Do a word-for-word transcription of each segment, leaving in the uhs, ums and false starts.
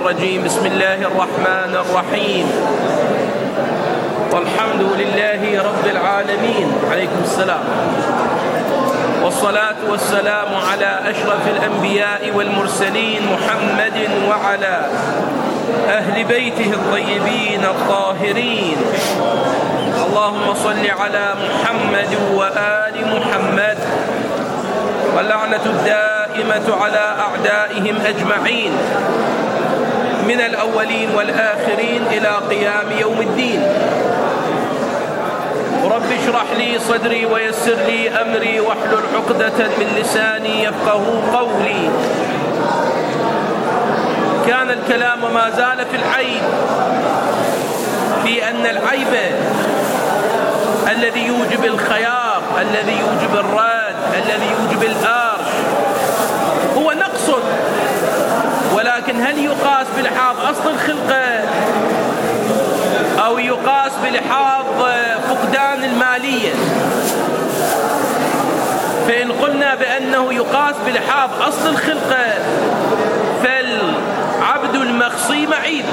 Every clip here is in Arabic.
الرجيم. بسم الله الرحمن الرحيم، والحمد لله رب العالمين. عليكم السلام. والصلاة والسلام على أشرف الأنبياء والمرسلين محمد وعلى أهل بيته الطيبين الطاهرين. اللهم صل على محمد وآل محمد، واللعنة الدائمة على أعدائهم أجمعين من الأولين والآخرين إلى قيام يوم الدين. رب اشرح لي صدري ويسر لي أمري واحلل عقدة من لساني يفقه قولي. كان الكلام وما زال في العيب، في أن العيب الذي يوجب الخيار، الذي يوجب الراد، الذي يوجب الآرش هو نقص، ولكن هل يقاس بلحاظ أصل الخلقة أو يقاس بلحاظ فقدان المالية؟ فإن قلنا بأنه يقاس بلحاظ أصل الخلقة فالعبد المخصي معيب،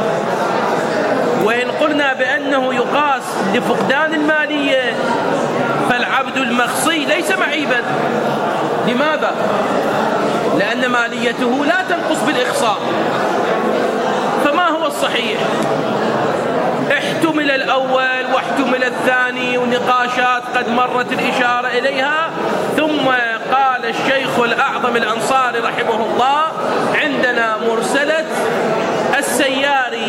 وإن قلنا بأنه يقاس لفقدان المالية فالعبد المخصي ليس معيبا. لماذا؟ لأن ماليته لا تنقص بالإخصاء. فما هو الصحيح؟ احتمل الأول واحتمل الثاني، ونقاشات قد مرت الإشارة إليها. ثم قال الشيخ الأعظم الأنصاري رحمه الله: عندنا مرسلة السياري.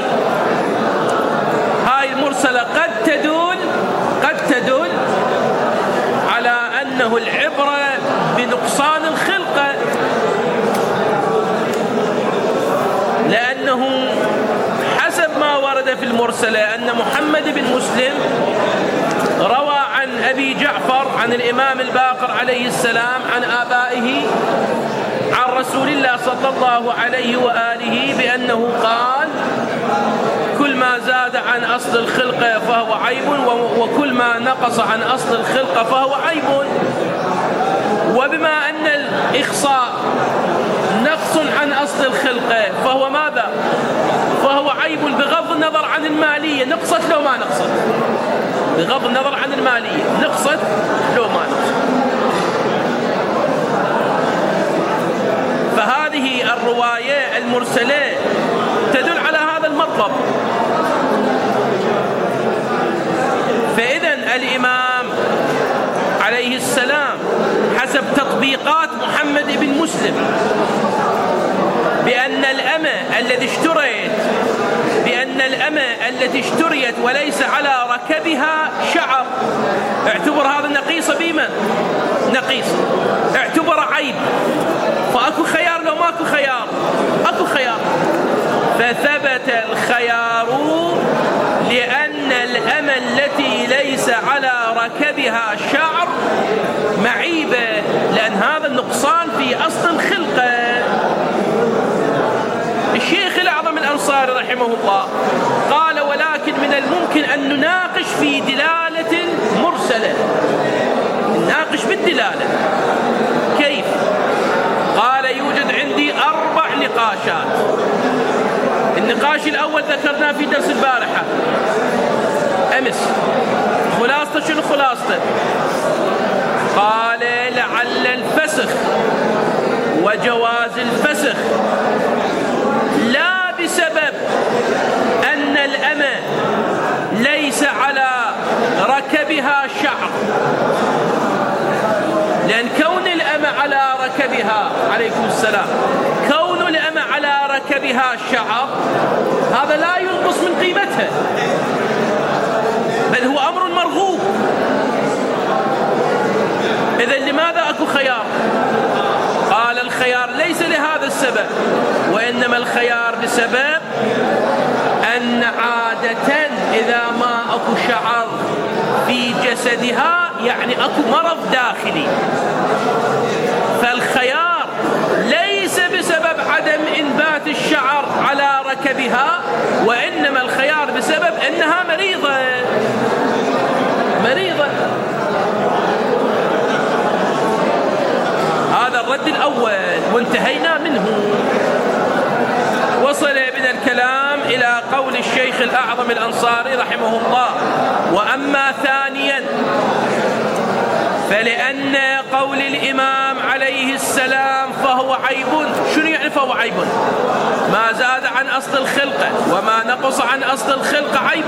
هاي المرسلة قد تدل قد تدل على أنه العبرة بنقصان الخلقة، لأنه حسب ما ورد في المرسلة أن محمد بن مسلم روى عن أبي جعفر عن الإمام الباقر عليه السلام عن آبائه عن رسول الله صلى الله عليه وآله بأنه قال: كل ما زاد عن أصل الخلقة فهو عيب، وكل ما نقص عن أصل الخلقة فهو عيب. وبما أن الإخصاء نقص عن أصل الخلقة فهو ماذا؟ فهو عيب بغض النظر عن المالية، نقصت لو ما نقصت، بغض النظر عن المالية نقصت لو ما نقصت. فهذه الرواية المرسلة تدل على هذا المطلب. فإذن الإمام عليه السلام حسب تطبيقات محمد بن مسلم بأن الأمة الذي اشتريت بأن الأمة التي اشتريت وليس على ركبها شعر، اعتبر هذا نقيصة بمن؟ نقيصة، اعتبر عيب. فأكو خيار لو ماكو خيار؟ أكو خيار. فثبت الخيار لأن الأمة التي ليس على ركبها شعر معيبة، لأن هذا النقصان في أصل الخلقة. الشيخ الأعظم الأنصاري رحمه الله قال: ولكن من الممكن أن نناقش في دلالة مرسلة، نناقش بالدلالة. كيف؟ قال: يوجد عندي أربع نقاشات. النقاش الأول ذكرناه في درس البارحة أمس. خلاصة شنو خلاصته؟ قال: لعل الفسخ وجواز الفسخ لا بسبب أن الأمة ليس على ركبها شعر، لأن كون الأمة على ركبها عليكم السلام كون الأمة على ركبها شعر هذا لا ينقص من قيمتها، بل هو أمر مرغوب. إذن لماذا أكو خيار؟ قال: الخيار ليس لهذا السبب، وإنما الخيار بسبب أن عادة إذا ما أكو شعر في جسدها يعني أكو مرض داخلي. فالخيار ليس بسبب عدم إنبات الشعر على ركبها، وإنما الخيار بسبب أنها مريضة مريضة. هذا الرد الأول وانتهينا منه. وصل ابن قول الشيخ الأعظم الأنصاري رحمه الله: وأما ثانيا فلأن قول الإمام عليه السلام فهو عيب. شنو يعني فهو عيب؟ ما زاد عن أصل الخلقة وما نقص عن أصل الخلقة عيب،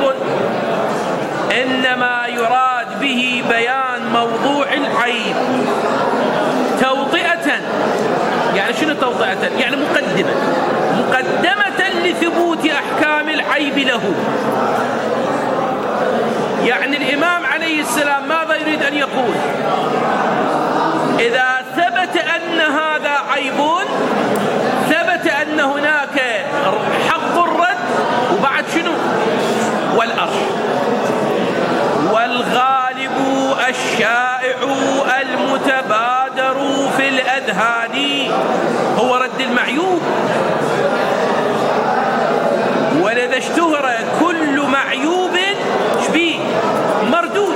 إنما يراد به بيان موضوع العيب توطئة. يعني شنو توطئة؟ يعني مقدمة مقدمة لثبوت أحكام العيب له. يعني الإمام عليه السلام ماذا يريد أن يقول؟ إذا ثبت أن هذا عيب ثبت أن هناك حق الرد، وبعد شنو؟ والأرش. والغالب الشائع المتبادر في الأذهان هو رد المعيوب، ولذا اشتهر كل معيوب شبيه مردود،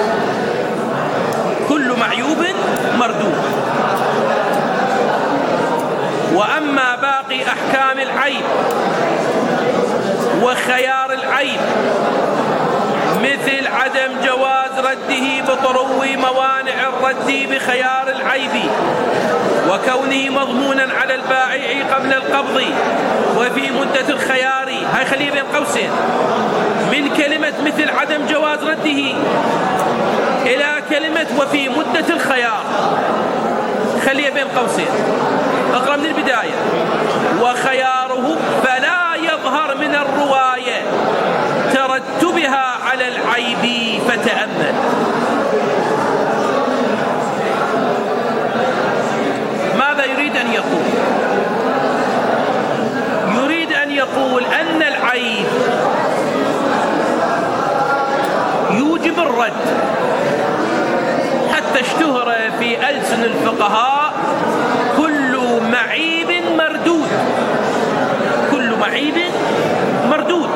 كل معيوب مردود. وأما باقي أحكام العيب وخيار العيب مثل عدم جواز رده بطرو موانع الرد بخيار العيب، وكونه مضمونا على البائع قبل القبض وفي مدة الخيار. هاي خليه بين قوسين، من كلمة مثل عدم جواز رده إلى كلمة وفي مدة الخيار، خليه بين قوسين. اقرأ من البداية: وخياره فلا يظهر من الرواية ترتبها على العيب فتأمل. ماذا يريد أن يقول؟ يريد أن يقول أن العيب يوجب الرد، حتى اشتهر في ألسن الفقهاء كل معيب مردود، كل معيب مردود.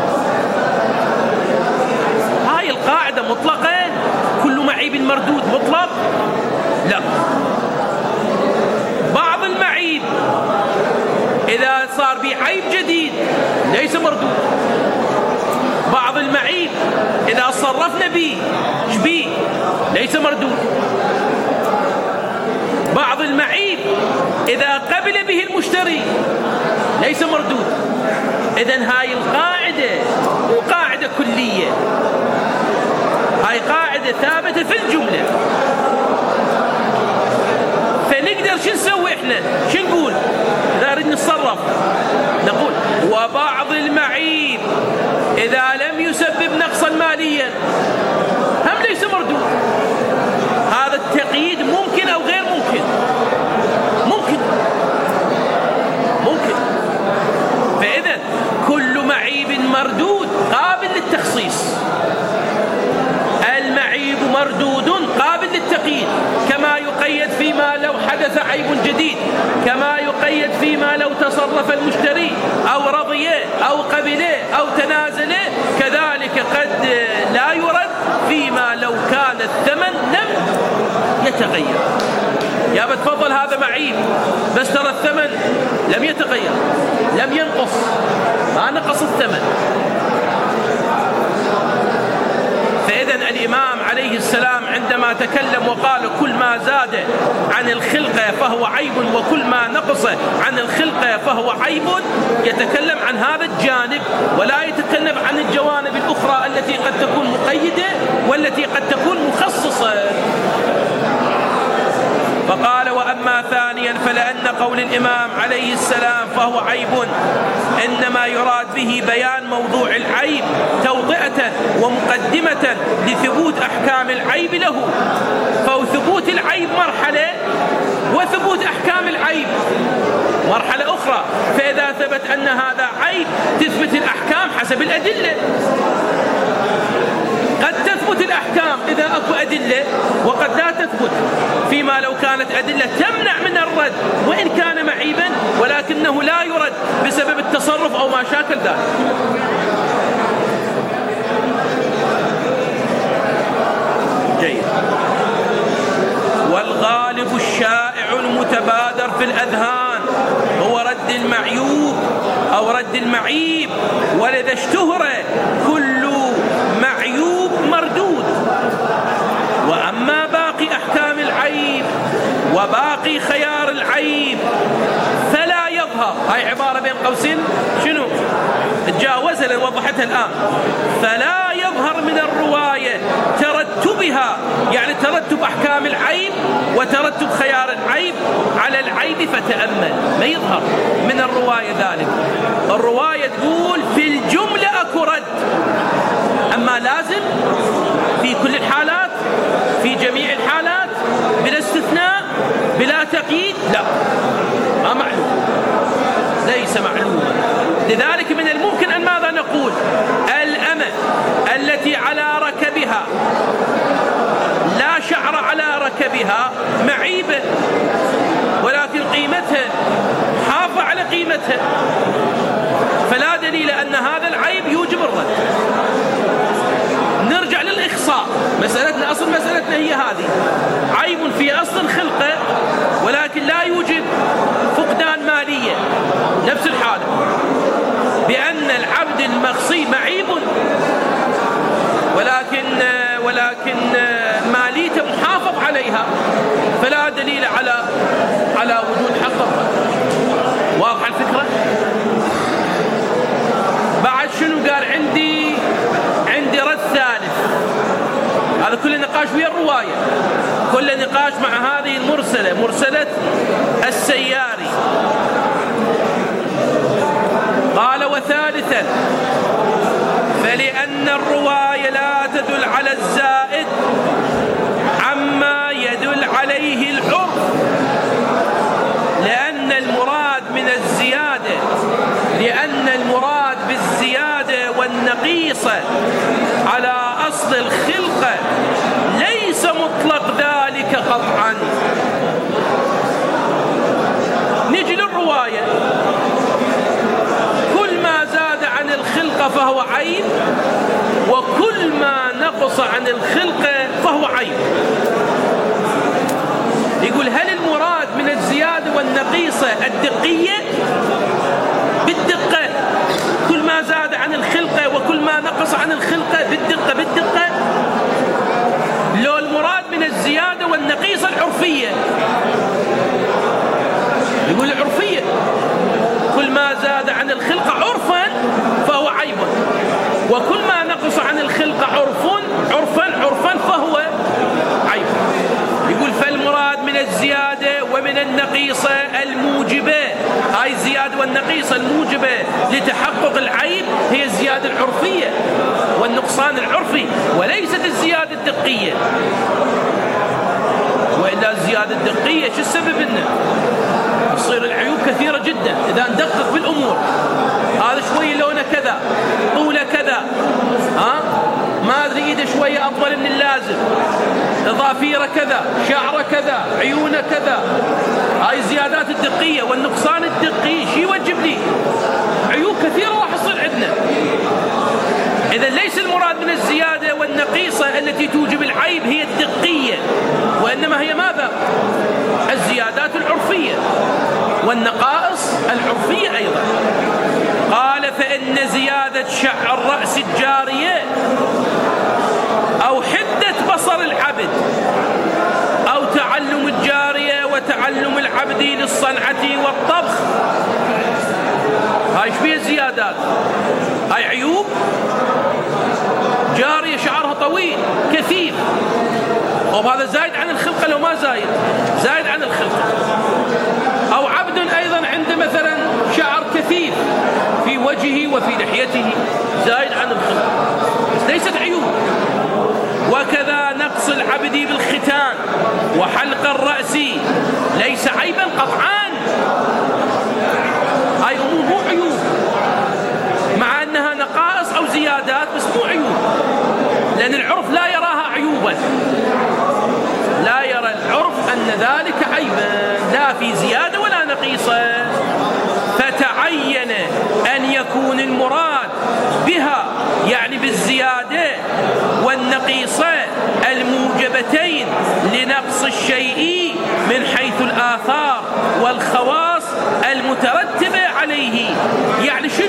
هاي القاعدة مطلقة؟ كل معيب مردود مطلق؟ لا. بعض المعيب إذا صار به عيب جديد ليس مردود. بعض المعيب إذا صرفنا به شبيه ليس مردود. بعض المعيب إذا قبل به المشتري ليس مردود. إذن هاي القاعدة مو قاعدة كلية، هاي قاعدة ثابتة في الجملة. فنقدر شو نسوي احنا؟ شو نقول إذا نريد نتصرف؟ نقول وبعض المعيب إذا لم يسبب نقصا ماليا هم ليس مردود. هذا التقييد ممكن أو غير ممكن؟ ممكن ممكن. فإذا كل معيب مردود قابل للتخصيص. المعيب مردود قابل للتقييد، كما يقيد فيما لو حدث عيب جديد، كما يقيد فيما لو تصرف المشتري أو رضي أو قبل أو تنازل. كذلك قد لا يرد فيما لو كان الثمن لم يتغير. يا بتفضل هذا معيب بس ترى الثمن لم يتغير، لم ينقص، ما نقص الثمن. فإذا الإمام عليه السلام عندما تكلم وقال كل ما زاد عن الخلقة فهو عيب وكل ما نقص عن الخلقة فهو عيب، يتكلم عن هذا الجانب ولا يتكلم عن الجوانب الأخرى التي قد تكون مقيدة والتي قد تكون مخصصة. فقال وأما ثانيا فلأن قول الإمام عليه السلام فهو عيب إنما يراد به بيان موضوع العيب توطئة ومقدمة لثبوت أحكام العيب له. فثبوت العيب مرحلة وثبوت أحكام العيب مرحلة أخرى. فإذا ثبت أن هذا عيب تثبت الأحكام حسب الأدلة. قد تثبت الأحكام إذا أكو أدلة وقد لا تثبت، فيما لو كانت أدلة تمنع من الرد وإن كان معيبا ولكنه لا يرد بسبب التصرف أو ما شاكل ذلك. جيد. والغالب الشائع المتبادر في الأذهان هو رد المعيوب أو رد المعيب، ولذا اشتهر كل معيوب مردود. وأما باقي أحكام العيب وباقي خيار العيب فلا يظهر. هاي عبارة بين قوسين شنو؟ تجاوزها لأن وضحتها الآن. فلا يظهر من الرواية ترتبها، يعني ترتب أحكام العيب وترتب خيار العيب على العيب فتأمل، ما يظهر من الرواية ذلك. الرواية تقول في الجملة أكو رد، أما لازم في كل الحالات، في جميع الحالات، بلا استثناء، بلا تقييد، لا، ما معلوم، ليس معلوما. لذلك من الممكن أن ماذا نقول؟ الأمة التي على ركبها لا شعر على ركبها معيبة، ولكن قيمتها حافظ على قيمتها، فلا دليل أن هذا العيب يوجب الرد. نرجع للإخصاء، مسألتنا أصل مسألتنا هي هذه، عيب في أصل الخلقة ولكن لا يوجب فقدان مالية. نفس الحالة بأن العبد المخصي معيب ولكن ولكن ماليته محافظ عليها، فلا دليل على على وجود حق الرد. واضحة الفكرة؟ بعد شنو قال؟ عندي عندي رد ثالث. هذا كله نقاش ويا الرواية، كله نقاش مع هذه المرسلة، مرسلة السياري. قال وثالثا فلأن الرواية لا تدل على الزائد عما يدل عليه العرف، لأن المراد من الزيادة لأن المراد بالزيادة والنقيصة على أصل الخلقة ليس مطلق ذلك قطعا. نجي للرواية، كل ما زاد عن الخلقة فهو عيب، وكل ما نقص عن الخلقة فهو عيب. يقول هل المراد من الزيادة والنقيصة الدقية؟ بالدقة، كل ما زاد عن الخلقة وكل ما نقص عن الخلقة بالدقة بالدقة. لو المراد من الزيادة والنقيصة العرفية، يقول العرفية كل ما زاد عن الخلقة عرفا فهو عيب، وكل ما نقص عن الخلقة عرف عرفا عرفا فهو عيب. يقول فالمراد من الزيادة ومن النقيصة الموجبة، هاي الزيادة والنقيصة الموجبة لتحقق العيب هي الزيادة العرفية والنقصان العرفي، وليست الزيادة الدقية. وإلا الزيادة الدقية شو السبب إنه تصير العيوب كثيرة جدا إذا ندقق بالأمور. هذا شوية لونه كذا، طوله كذا، ها ما أدري إيده شوية أطول من اللازم، إضافيره كذا، شعره كذا، عيونه كذا. هاي الزيادات الدقية. والنقصان الدقي شي يوجب لي عيوب كثيرة راح تصير عندنا. إذا ليس المراد من الزيادة والنقيصة التي توجب العيب هي الدقية، وإنما هي ماذا؟ الزيادات العرفية والنقائص العرفية أيضا. قال فإن زيادة شعر الرأس الجارية أو حدة بصر العبد أو تعلم الجارية وتعلم العبد للصنعة والطبخ، هاي شبيه الزيادات؟ هاي عيوب. جارية شعرها طويل كثيف، وهذا زايد عن الخلقة لو ما زايد، زايد عن الخلقة. أو عبد أيضا عنده مثلا شعر كثيف في وجهه وفي لحيته، زايد عن الخلقة، بس ليست عيوب. وكذا نقص العبد بالختان وحلق الرأس ليس عيبا قطعان. هاي أمور مو عيوب، مع أنها نقائص أو زيادات، بس مو عيوب، لأن العرف لا يراها عيوبا، لا يرى العرف أن ذلك عيبا، لا في زيادة ولا نقيصة. فتعين أن يكون المراد بها يعني بالزيادة والنقيصة الموجبتين لنقص الشيء من حيث الآثار والخواص المترتبة عليه. يعني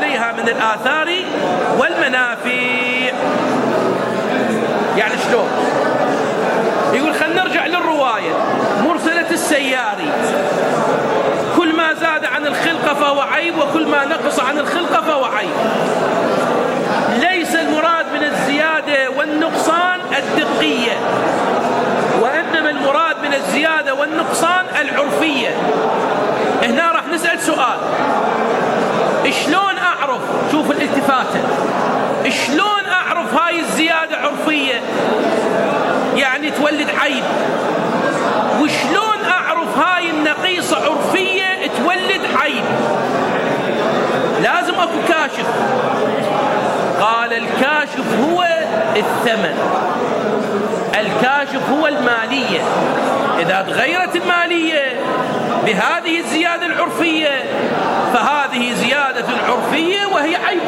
عليها من الآثار والمنافع. يعني شلون؟ يقول خلينا نرجع للرواية مرسلة السياري، كل ما زاد عن الخلقة فهو عيب، وكل ما نقص عن الخلقة فهو عيب. ليس المراد من الزيادة والنقصان الدقية، وإنما المراد من الزيادة والنقصان العرفية. هنا راح نسأل سؤال، شلون أعرف، شوف الالتفاتة، شلون أعرف هاي الزيادة عرفية يعني تولد عيب، وشلون أعرف هاي النقيصة عرفية تولد عيب؟ لازم أكو كاشف. قال الكاشف هو الثمن، الكاشف هو المالية. إذا تغيرت المالية بهذه الزيادة العرفية فهذه زيادة عرفية وهي عيب.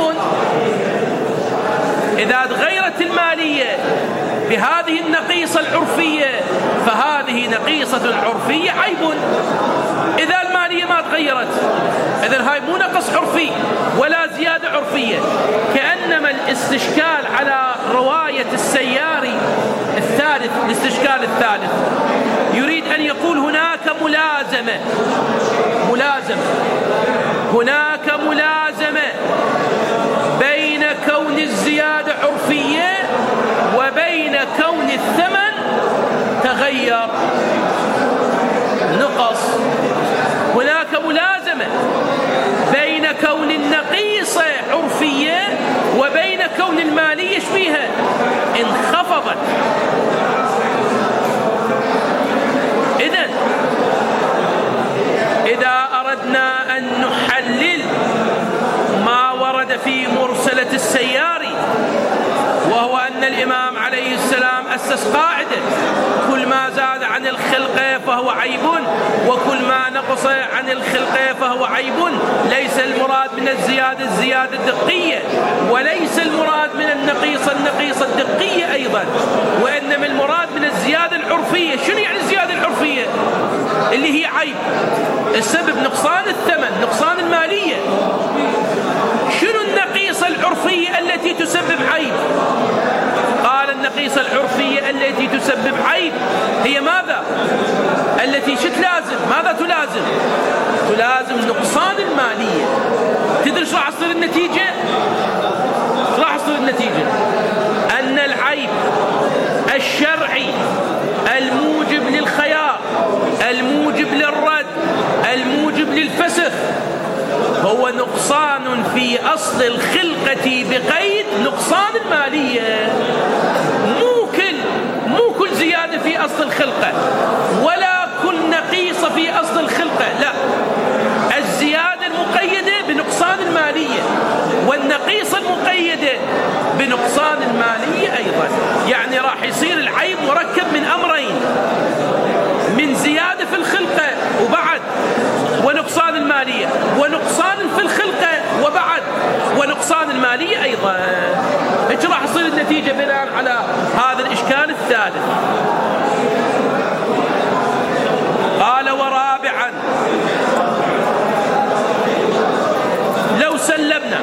إذا تغيرت المالية بهذه النقيصة العرفية فهذه نقيصة عرفية عيب. إذا المالية ما تغيرت إذن هاي مو نقص عرفي ولا زيادة عرفية. كأنما الاستشكال على رواية السياري الثالث، الاستشكال الثالث يريد أن يقول هناك ملازمة، ملازمة هناك ملازمة بين كون الزيادة عرفية وبين كون الثمن تغير نقص. هناك ملازمة بين كون النقيصة عرفية وبين كون المالية شبيها انخفضت. إذن إذا أردنا أن نحلل ما ورد في مرسلة السياري، وهو أن الإمام عليه السلام أسس قاعدة كل ما زاد عن الخلقة فهو عيب، وكل ما نقص عن الخلقة فهو عيب. ليس المراد من الزيادة الزيادة الدقية، وليس المراد من النقيصة النقيصة الدقية أيضا، وإنما المراد من الزيادة العرفية. شنو يعني الزيادة العرفية؟ اللي هي عيب، السبب نقصان الثمن، نقصان المالية. شنو النقيصة العرفية التي تسبب عيب؟ قال النقيصة العرفية التي تسبب عيب هي ماذا؟ التي شت لازم، ماذا تلازم؟ تلازم نقصان المالية. تدري شو راح تصير النتيجة؟ شو راح تصير النتيجة؟ أن العيب الشرعي الموجب للخيار، الموجب للرد، الموجب للفسخ هو نقصان في أصل الخلقة بقيد نقصان المالية. مو كل مو كل زيادة في أصل الخلقة ولا كل نقيصة في أصل الخلقة، لا، الزيادة المقيدة بنقصان المالية والنقيصة المقيدة بنقصان المالية أيضا. يعني راح يصير العيب مركب من أمرين، من زيادة في الخلقة وبعد ونقصان المالية، ونقصان في الخلقة وبعد ونقصان المالية أيضا. إيش راح تصير النتيجة بناء على هذا الإشكال الثالث؟ قال ورابعا لو سلمنا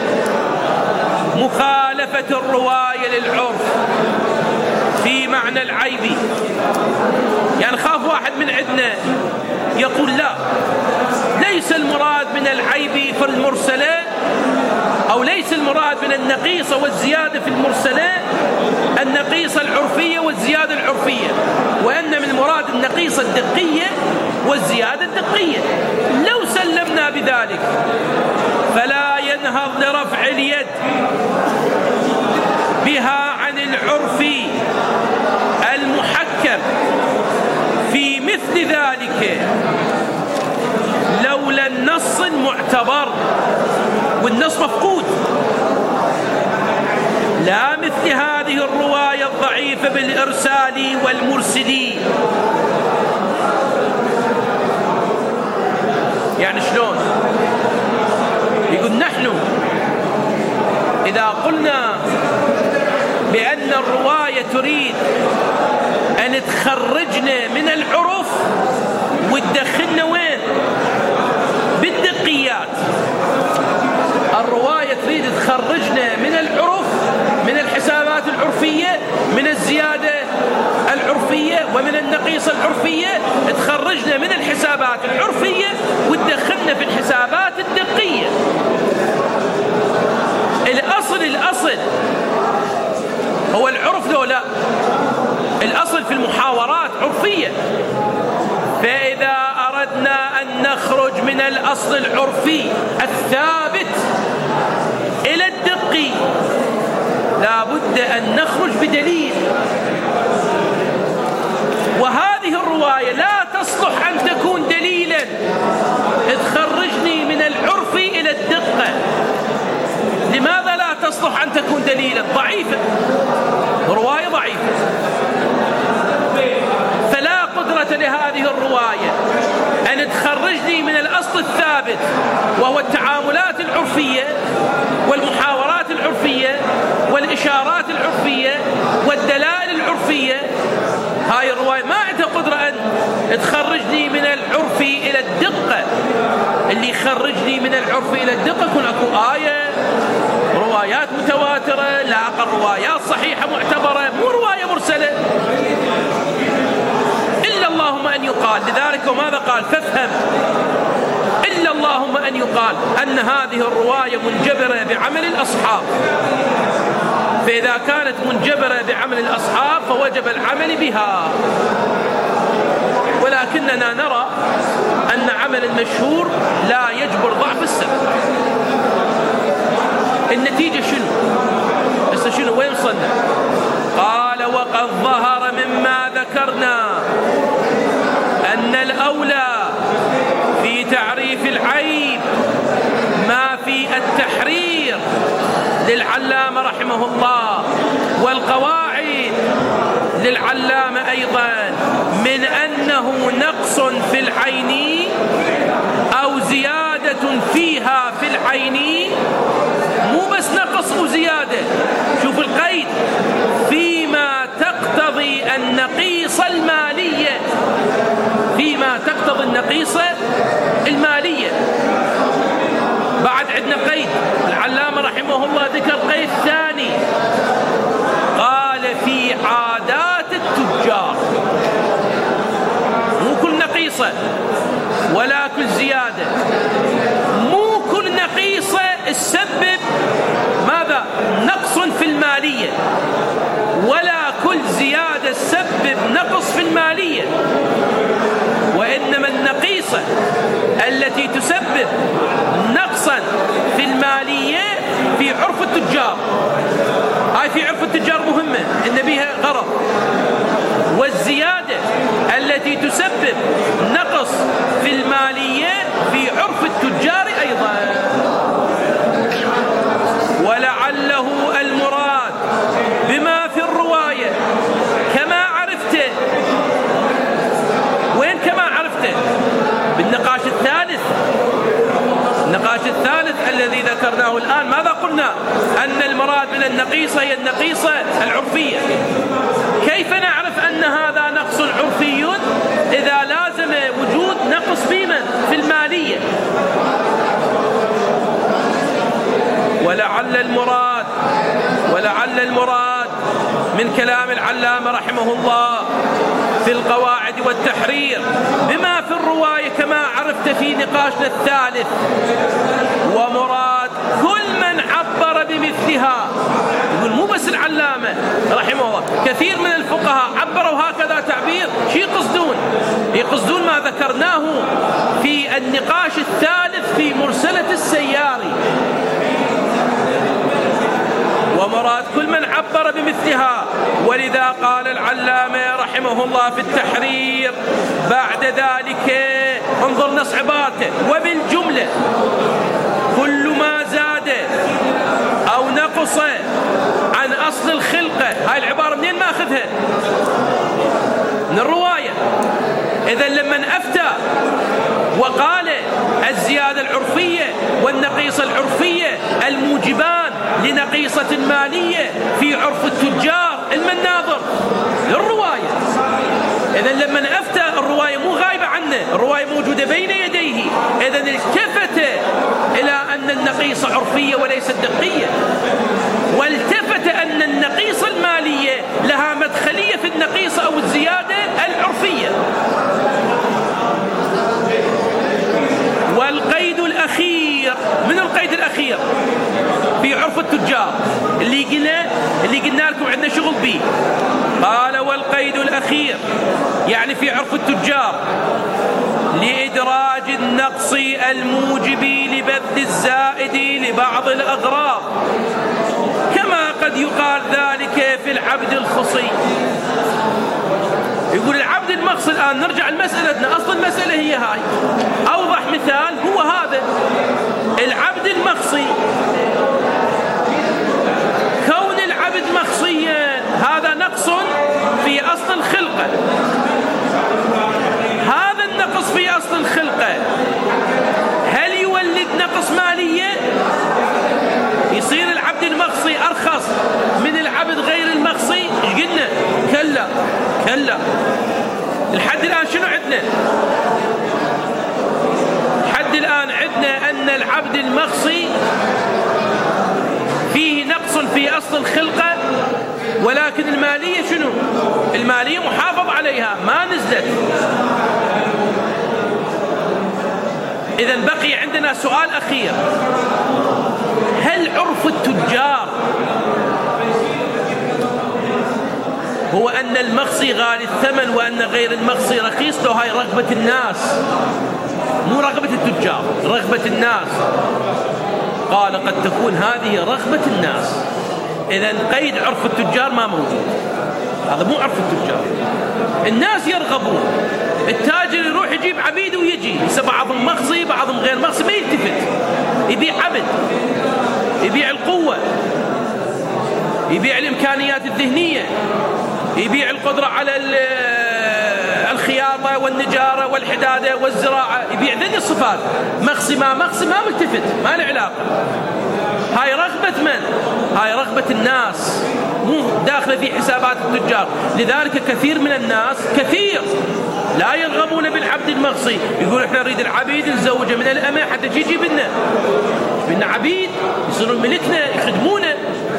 مخالفة الرواية للعرف في معنى العيب، يعني خاف واحد من عندنا يقول لا، ليس المراد من العيب في المرسلة، أو ليس المراد من النقيصة والزيادة في المرسلة النقيصة العرفية والزيادة العرفية، وأن من المراد النقيصة الدقية والزيادة الدقية. لو سلمنا بذلك فلا ينهض لرفع اليد بها عن العرف المحكم في مثل ذلك لولا النص المعتبر، والنص مفقود، لا مثل هذه الرواية الضعيفة بالإرسال والمرسلي. يعني شلون؟ يقول نحن إذا قلنا بأن الرواية تريد أن تخرجنا من العرف وتدخلنا وين؟ بالدقيات، الرواية تريد تخرجنا من العرف، من الحسابات العرفية، من الزيادة العرفية ومن النقيصة العرفية، تخرجنا من الحسابات العرفية وتدخلنا في الحسابات الدقية. الأصل الأصل هو العرف لو لا، الأصل في المحاورات عرفية. فإذا أردنا أن نخرج من الأصل العرفي الثابت إلى الدقي لا بد أن نخرج بدليل، وهذه الرواية لا تصلح أن تكون دليلا تخرجني من العرف إلى الدقة. لماذا لا تصلح أن تكون دليلا؟ ضعيفة، رواية ضعيفة، فلا قدرة لهذه الرواية أن تخرجني من الأصل الثابت وهو التعاملات العرفية والمحاورات العرفية والإشارات العرفية والدلائل العرفية. هاي الرواية ما عندها قدرة أن تخرجني من العرف إلى الدقة. اللي يخرجني من العرف إلى الدقة يكون أكو آية، روايات متواترة، لا أقل روايات صحيحة معتبرة، مو رواية مرسلة. إلا اللهم أن يقال، لذلك وماذا قال؟ فافهم. إلا اللهم أن يقال أن هذه الرواية منجبرة بعمل الأصحاب، فإذا كانت منجبرة بعمل الأصحاب فوجب العمل بها. ولكننا نرى أن عمل المشهور لا يجبر ضعف السبب. النتيجة شنو؟ بس شنو؟ وين وصلنا؟ قال وقد ظهر مما ذكرنا أن الأولى في تعريف العيب ما في التحرير للعلامة رحمه الله، والقواعد للعلامة أيضا، من أنه نقص في العين أو زيادة فيها في العين. مو بس نقص وزيادة، شوف القيد، فيما تقتضي النقيصة المالية، فيما تقتضي النقيصة المالية. بعد عندنا قيد، العلامة رحمه الله ذكر قيد ثاني، قال في عادات التجار. مو كل نقيصة ولا كل زيادة، مو كل نقيصة تسبب ماذا؟ نقص في المالية، ولا كل زيادة تسبب نقص في المالية، وإنما النقيصة التي تسبب نقصا في المالية في عرف التجار. هاي في عرف التجار مهمة إن بها غرض. والزيادة التي تسبب نقص في المالية في عرف التجار أيضا. ولعله المراد بما في الرواية كما عرفته. وين كما عرفته؟ بالنقاش الثالث. النقاش الثالث الذي ذكرناه الآن ماذا قلنا؟ أن المراد من النقيصة هي النقيصة العرفية. كيف نعرف أن هذا نقص عرفي إذا لازم وجود نقص بمن؟ في المالية. ولعل المراد ولعل المراد من كلام العلامة رحمه الله في القواعد والتحرير بما في الرواية كما عرفت في نقاشنا الثالث، ومراد كل من عبر بمثلها. يقول مو بس العلامة رحمه الله، كثير من الفقهاء عبروا هكذا تعبير. شي يقصدون؟ يقصدون ما ذكرناه في النقاش الثالث في مرسلة السياري. ومراد كل من عبر بمثلها. ولذا قال العلامة رحمه الله في التحرير بعد ذلك، انظر نص عبارته، وبالجملة كل ما زاد أو نقص عن أصل الخلقة. هاي العبارة منين ما أخذها؟ من الرواية. إذا لمن أفتى وقال الزيادة العرفية والنقيصة العرفية الموجبان لنقيصة مالية في عرف التجار، المناظر للرواية. إذن لما أفتى الرواية مو غايبة عنه، الرواية موجودة بين يديه، إذن التفت إلى أن النقيصة عرفية وليست دقية، والتفت أن النقيصة المالية لها مدخلية في النقيصة أو الزيادة العرفية. والقيد الأخير، من القيد الأخير في عرف التجار اللي قلنا اللي قلنا لكم عندنا شغل به، قال والقيد الأخير يعني في عرف التجار لإدراج النقص الموجب لبذل الزائد لبعض الأغراض، كما قد يقال ذلك في العبد الخصي. يقول العبد المخصي، الآن نرجع لمسألتنا، أصل المسألة هي هاي، أوضح مثال هو هذا العبد المخصي. كون العبد مخصيا هذا نقص في أصل الخلقة، هذا النقص في أصل الخلقة هل يولد نقص مالية؟ يصير العبد المخصي أرخص من العبد غير المخصي؟ ايش قلنا؟ كلا كلا. لحد الآن شنو عندنا؟ لحد الآن عندنا أن العبد المخصي فيه نقص في أصل الخلقة، ولكن المالية شنو؟ المالية محافظ عليها ما نزلت. إذن بقي عندنا سؤال أخير، هل عرف التجار هو أن المخصي غالي الثمن وأن غير المخصي رخيص؟ لو هاي رغبة الناس، مو رغبة التجار، رغبة الناس. قال قد تكون هذه رغبة الناس. إذن قيد عرف التجار ما موجود، هذا مو عرف التجار. الناس يرغبون، التاجر يروح يجيب عبيد ويجي، بعضهم مخصي بعضهم غير مخصي، ما يلتفت، يبيع عبد، يبيع القوة، يبيع الإمكانيات الذهنية، يبيع القدرة على الخياطة والنجارة والحدادة والزراعة، يبيع ذي الصفات. مخصي ما مخصي ما ملتفت، ما له علاقة. هاي رغبة من؟ هاي رغبة الناس، مو داخلة في حسابات التجار. لذلك كثير من الناس كثير لا يرغبون بالعبد المخصي، يقول احنا نريد العبيد نزوجه من الأمة حتى يجي بنا بنا عبيد يصيرون ملكنا يخدمونا.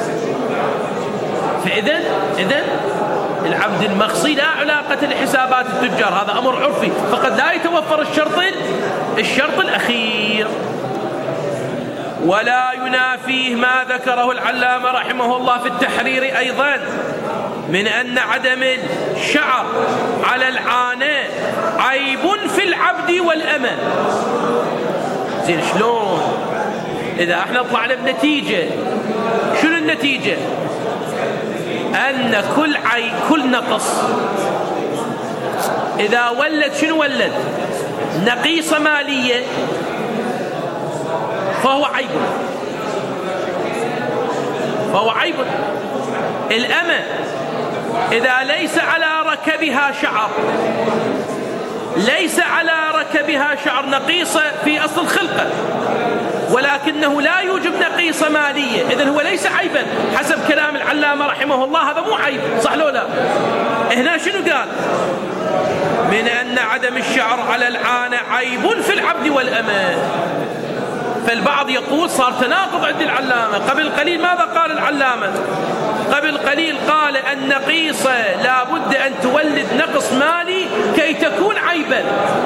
فإذن إذن العبد المخصي لا علاقة لحسابات التجار، هذا أمر عرفي، فقد لا يتوفر الشرط الشرط الأخير. ولا ينافيه ما ذكره العلامة رحمه الله في التحرير أيضا من أن عدم الشعر على العانة عيب في العبد والأمة. زين شلون؟ إذا احنا طلعنا بنتيجة، شنو النتيجة؟ أن كل عي كل نقص إذا ولد شنو ولد؟ نقيصة مالية فهو عيب، فهو عيب. الأمة إذا ليس على ركبها شعر، ليس على ركبها شعر، نقيصة في أصل الخلقة، ولكنه لا يوجب نقيصة مالية، إذن هو ليس عيبا حسب كلام العلامة رحمه الله. هذا مو عيب، صح لو لا؟ هنا شنو قال؟ من أن عدم الشعر على العانة عيب في العبد والأمة. فالبعض يقول صار تناقض عند العلامة. قبل قليل ماذا قال العلامة؟ قبل قليل قال النقيصة لا بد أن تولد نقص مالي كي تكون عيبا،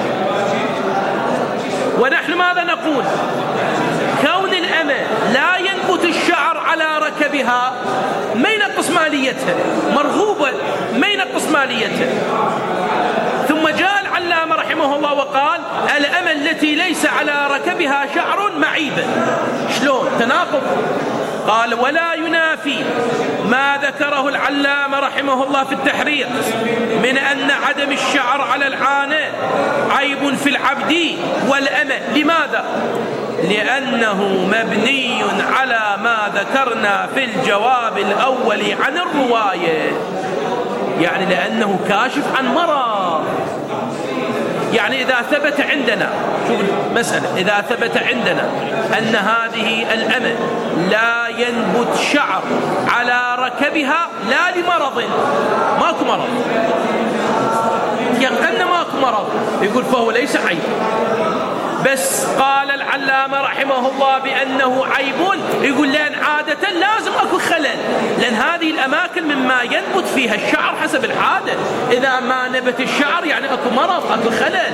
ونحن ماذا نقول؟ كون الأمة لا ينبت الشعر على ركبها ما ينقص ماليتها، مرغوبة ما ينقص ماليتها. ثم جاء العلامة رحمه الله وقال الأمة التي ليس على ركبها شعر معيبة. شلون؟ تناقض. قال ولا ينافي ما ذكره العلامة رحمه الله في التحرير من أن عدم الشعر على العانة عيب في العبد والأمة. لماذا؟ لأنه مبني على ما ذكرنا في الجواب الأول عن الرواية، يعني لأنه كاشف عن مرض. يعني إذا ثبت عندنا، شوف المسألة، إذا ثبت عندنا أن هذه الأمة لا ينبت شعر على ركبها لا لمرض، ماكو مرض، تيقن ماكو مرض، يقول فهو ليس عيب. بس قال العلامة رحمه الله بأنه عيب، يقول لأن عادة لازم أكو خلل، لأن هذه الأماكن مما ينبت فيها الشعر حسب العادة، إذا ما نبت الشعر يعني أكو مرض، أكو خلل.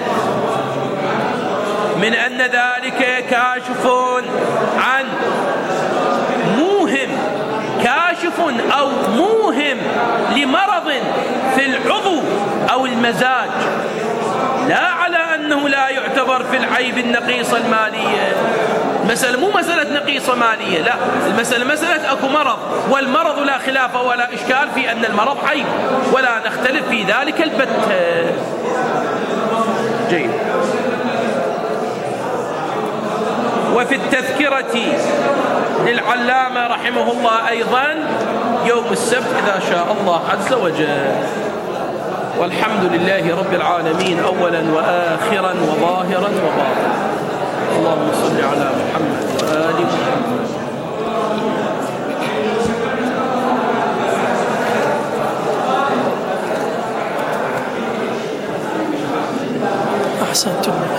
من أن ذلك كاشف عن موهم، كاشف أو موهم لمرض في العضو أو المزاج، لا على أنه لا يعتبر في العيب النقيصة المالية. المسألة مو مسألة نقيصة مالية، لا، المسألة مسألة أكو مرض، والمرض لا خلاف ولا إشكال في أن المرض عيب، ولا نختلف في ذلك البتة. جيد. وفي التذكرة للعلامة رحمه الله أيضا يوم السبت إذا شاء الله عز وجل. والحمد لله رب العالمين أولا وآخرا وظاهرا وباطنا. اللهم صل على محمد وآل محمد. أحسنتم.